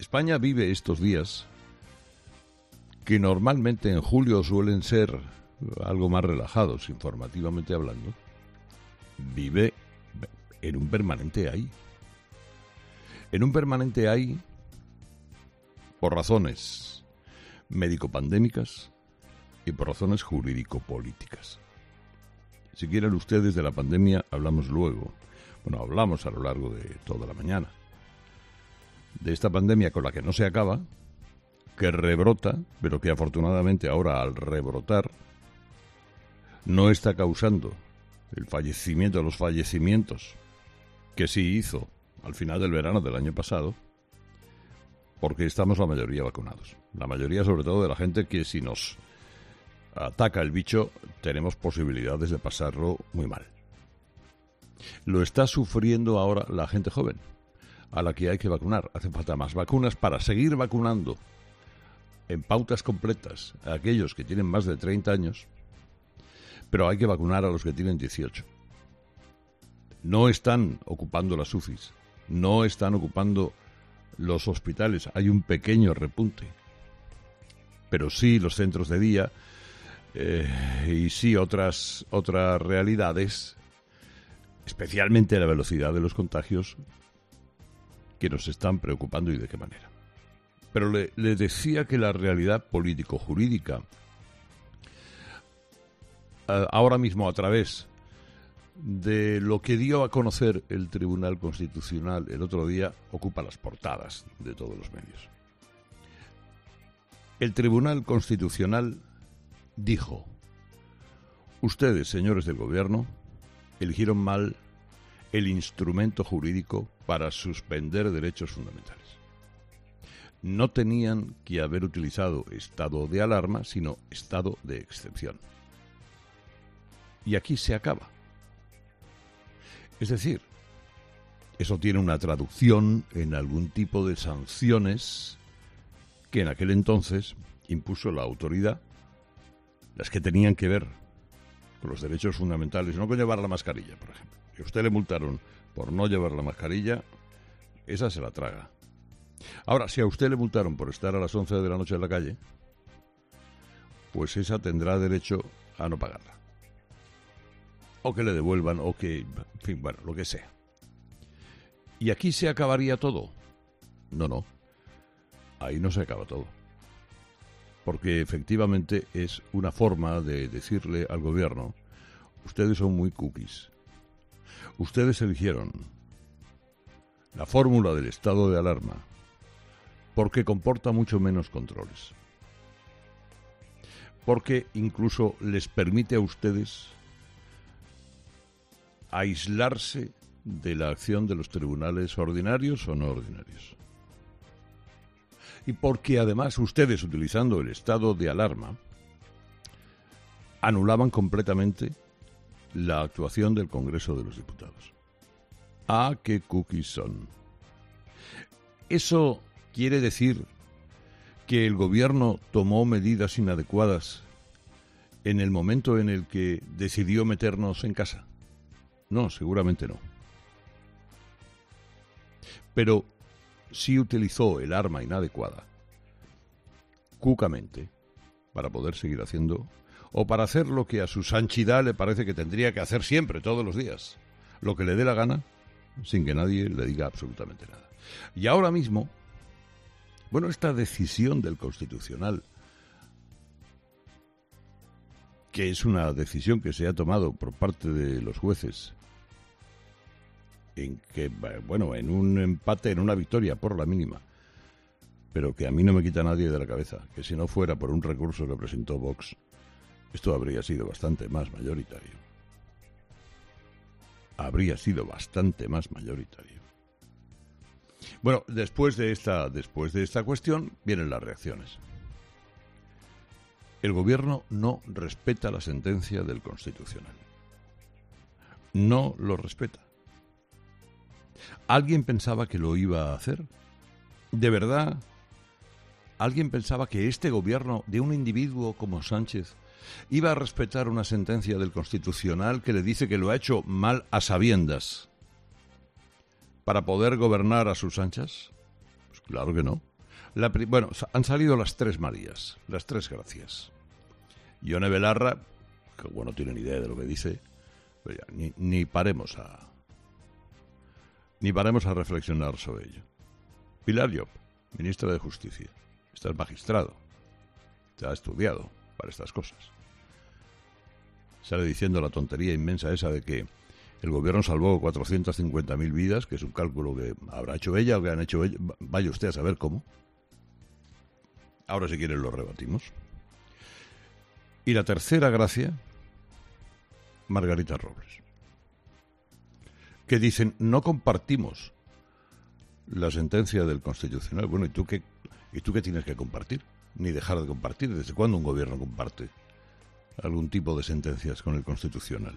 España vive estos días que normalmente en julio suelen ser algo más relajados, informativamente hablando, vive en un permanente ahí. En un permanente ahí por razones médico-pandémicas y por razones jurídico-políticas. Si quieren ustedes de la pandemia, hablamos luego. Bueno, hablamos a lo largo de toda la mañana. De esta pandemia con la que no se acaba, que rebrota, pero que afortunadamente ahora al rebrotar no está causando el fallecimiento, los fallecimientos que sí hizo al final del verano del año pasado, porque estamos la mayoría vacunados. La mayoría, sobre todo, de la gente que si nos ataca el bicho, tenemos posibilidades de pasarlo muy mal. Lo está sufriendo ahora la gente joven, a la que hay que vacunar. Hacen falta más vacunas para seguir vacunando en pautas completas a aquellos que tienen más de 30 años, pero hay que vacunar a los que tienen 18. No están ocupando las UCIs, no están ocupando los hospitales, hay un pequeño repunte, pero sí los centros de día y sí otras realidades, especialmente la velocidad de los contagios, que nos están preocupando y de qué manera. Pero le decía que la realidad político-jurídica, ahora mismo a través de lo que dio a conocer el Tribunal Constitucional el otro día, ocupa las portadas de todos los medios. El Tribunal Constitucional dijo: ustedes, señores del Gobierno, eligieron mal el instrumento jurídico para suspender derechos fundamentales. No tenían que haber utilizado estado de alarma, sino estado de excepción. Y aquí se acaba. Es decir, eso tiene una traducción en algún tipo de sanciones que en aquel entonces impuso la autoridad, las que tenían que ver con los derechos fundamentales, no con llevar la mascarilla, por ejemplo. Si a usted le multaron por no llevar la mascarilla, esa se la traga. Ahora, si a usted le multaron por estar a las 11 de la noche en la calle, pues esa tendrá derecho a no pagarla. O que le devuelvan, o que, en fin, bueno, lo que sea. ¿Y aquí se acabaría todo? No. Ahí no se acaba todo. Porque efectivamente es una forma de decirle al gobierno: ustedes son muy cookies. Ustedes eligieron la fórmula del estado de alarma porque comporta mucho menos controles. Porque incluso les permite a ustedes aislarse de la acción de los tribunales ordinarios o no ordinarios. Y porque además ustedes, utilizando el estado de alarma, anulaban completamente la actuación del Congreso de los Diputados. ¡Ah, qué cookies son! ¿Eso quiere decir que el gobierno tomó medidas inadecuadas en el momento en el que decidió meternos en casa? No, seguramente no. Pero sí utilizó el arma inadecuada, cucamente, para poder seguir haciendo, o para hacer lo que a su sanchidad le parece que tendría que hacer siempre, todos los días, lo que le dé la gana, sin que nadie le diga absolutamente nada. Y ahora mismo, bueno, esta decisión del Constitucional, que es una decisión que se ha tomado por parte de los jueces, en que, bueno, en un empate, en una victoria por la mínima, pero que a mí no me quita nadie de la cabeza, que si no fuera por un recurso que presentó Vox, esto habría sido bastante más mayoritario. Habría sido bastante más mayoritario. Bueno, después de esta cuestión vienen las reacciones. El gobierno no respeta la sentencia del Constitucional. No lo respeta. ¿Alguien pensaba que lo iba a hacer? ¿De verdad? ¿Alguien pensaba que este gobierno de un individuo como Sánchez iba a respetar una sentencia del Constitucional que le dice que lo ha hecho mal a sabiendas para poder gobernar a sus anchas? Pues claro que no. Bueno, han salido las tres Marías, las tres gracias. Ione Belarra, que bueno, no tiene ni idea de lo que dice, pero ya, ni paremos a reflexionar sobre ello. Pilar Llop, ministra de Justicia. Estás magistrado. Te ha estudiado para estas cosas. Sale diciendo la tontería inmensa esa de que el gobierno salvó 450.000 vidas, que es un cálculo que habrá hecho ella o que han hecho ella. Vaya usted a saber cómo. Ahora, si quieren, lo rebatimos. Y la tercera gracia, Margarita Robles, que dicen, no compartimos la sentencia del Constitucional. Bueno, ¿y tú qué tienes que compartir? Ni dejar de compartir. ¿Desde cuándo un gobierno comparte algún tipo de sentencias con el Constitucional?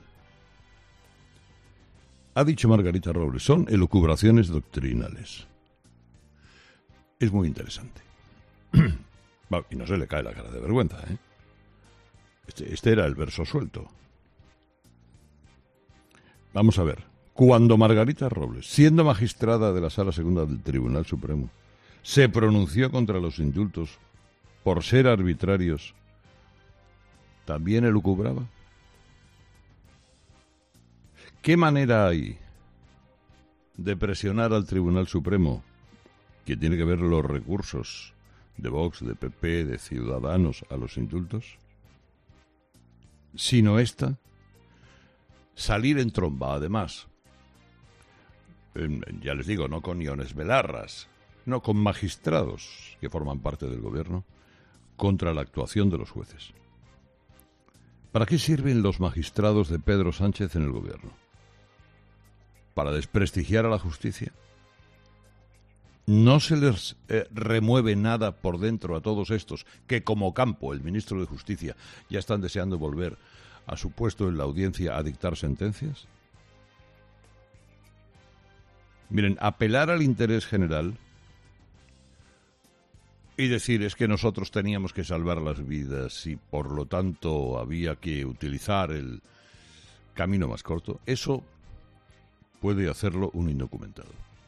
Ha dicho Margarita Robles, son elucubraciones doctrinales. Es muy interesante. Y no se le cae la cara de vergüenza, ¿eh? Este era el verso suelto. Vamos a ver. Cuando Margarita Robles, siendo magistrada de la Sala Segunda del Tribunal Supremo, se pronunció contra los indultos por ser arbitrarios, ¿también elucubraba? ¿Qué manera hay de presionar al Tribunal Supremo, que tiene que ver los recursos de Vox, de PP, de Ciudadanos a los indultos, sino esta? Salir en tromba, además. Ya les digo, no con Iones Belarras, no con magistrados que forman parte del gobierno, contra la actuación de los jueces. ¿Para qué sirven los magistrados de Pedro Sánchez en el gobierno? ¿Para desprestigiar a la justicia? ¿No se les remueve nada por dentro a todos estos que, como Campo, el ministro de Justicia, ya están deseando volver a su puesto en la audiencia a dictar sentencias? Miren, apelar al interés general y decir es que nosotros teníamos que salvar las vidas y por lo tanto había que utilizar el camino más corto, eso puede hacerlo un indocumentado.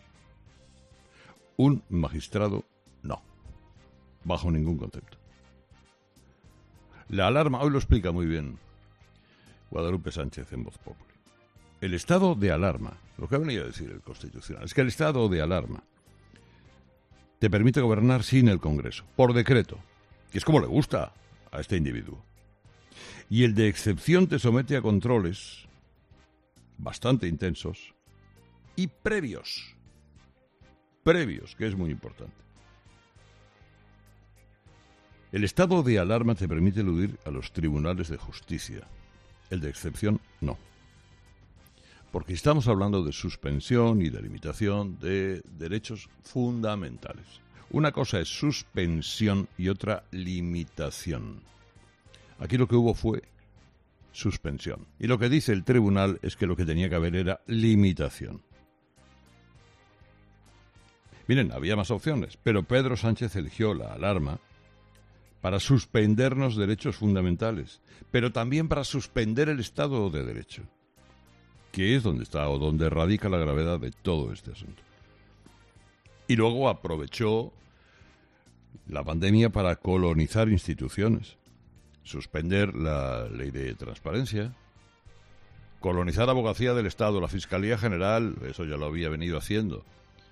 Un magistrado, no, bajo ningún concepto. La alarma, hoy lo explica muy bien Guadalupe Sánchez en Voz Populi. El estado de alarma, lo que ha venido a decir el Constitucional, es que el estado de alarma te permite gobernar sin el Congreso, por decreto, que es como le gusta a este individuo. Y el de excepción te somete a controles bastante intensos y previos, que es muy importante. El estado de alarma te permite eludir a los tribunales de justicia. El de excepción, no. Porque estamos hablando de suspensión y de limitación de derechos fundamentales. Una cosa es suspensión y otra limitación. Aquí lo que hubo fue suspensión. Y lo que dice el tribunal es que lo que tenía que haber era limitación. Miren, había más opciones, pero Pedro Sánchez eligió la alarma para suspendernos derechos fundamentales, pero también para suspender el Estado de Derecho, que es donde está o donde radica la gravedad de todo este asunto. Y luego aprovechó la pandemia para colonizar instituciones, suspender la ley de transparencia, colonizar la abogacía del Estado, la Fiscalía General, eso ya lo había venido haciendo.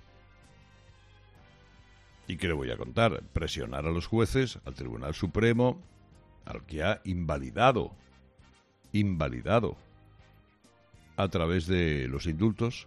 ¿Y qué le voy a contar? Presionar a los jueces, al Tribunal Supremo, al que ha invalidado a través de los indultos,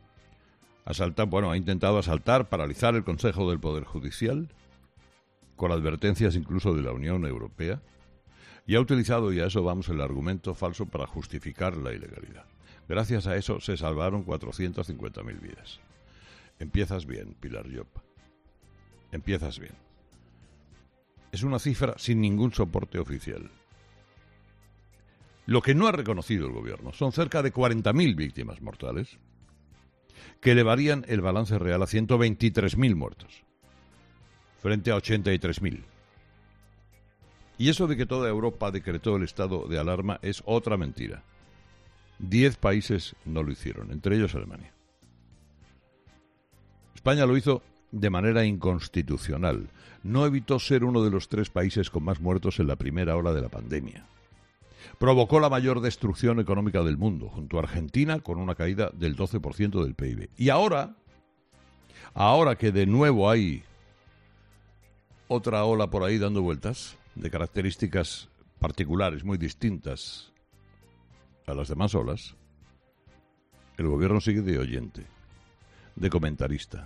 ha intentado asaltar, paralizar el Consejo del Poder Judicial, con advertencias incluso de la Unión Europea, y ha utilizado, y a eso vamos, el argumento falso para justificar la ilegalidad. Gracias a eso se salvaron 450.000 vidas. Empiezas bien, Pilar Llop. Empiezas bien. Es una cifra sin ningún soporte oficial. Lo que no ha reconocido el gobierno son cerca de 40.000 víctimas mortales, que elevarían el balance real a 123.000 muertos, frente a 83.000. Y eso de que toda Europa decretó el estado de alarma es otra mentira. 10 países no lo hicieron, entre ellos Alemania. España lo hizo de manera inconstitucional. No evitó ser uno de los 3 países con más muertos en la primera ola de la pandemia. Provocó la mayor destrucción económica del mundo, junto a Argentina, con una caída del 12% del PIB. Y ahora que de nuevo hay otra ola por ahí dando vueltas, de características particulares muy distintas a las demás olas, el gobierno sigue de oyente, de comentarista.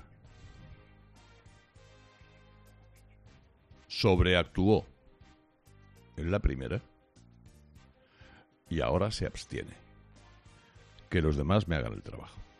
Sobreactuó en la primera y ahora se abstiene. Que los demás me hagan el trabajo.